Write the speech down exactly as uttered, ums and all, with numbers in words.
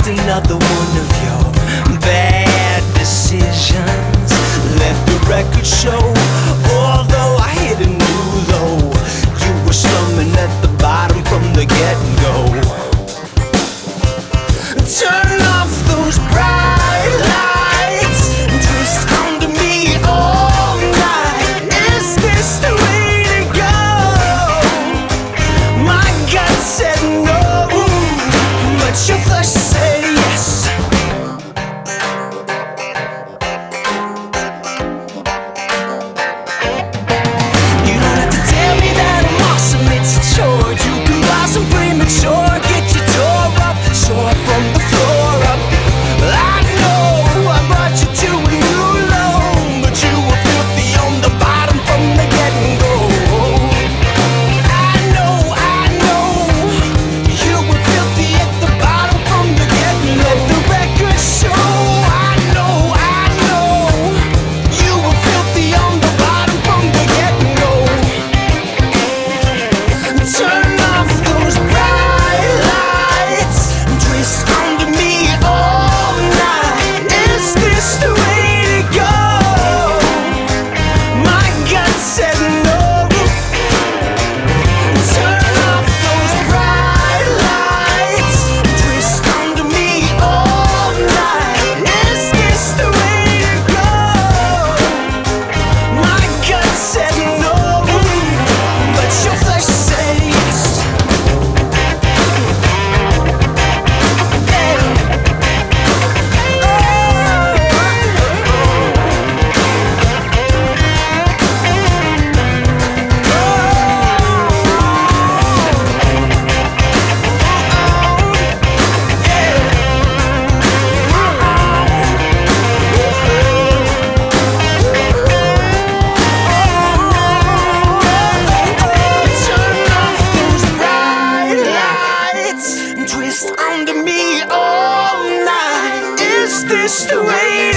just another one of your bad decisions. Let the record show, although I hit a new low, you were slumming at the bottom from the get-go. Turn off those bright lights and twist onto me all night. Is this the way to go? My gut said no, but your flesh said yes. You don't have to tell me that I'm awesome, it's a chore. You can blossom premature, get your door up, shore from the floor up. I know I brought you to a new low, but you were filthy on the bottom from the get-go. I know, I know, you were filthy at the bottom from the get-go. Let the record show, I know, I know, you were filthy on the bottom from the get-go. Turn off those bright lights and twist onto me all night. Is this the way to go? My gut said no. Turn off those bright lights and twist onto me all night. Is this the way to go? My gut said no, but your flesh said yes. Turn off those bright lights and twist onto me all night. Is this the way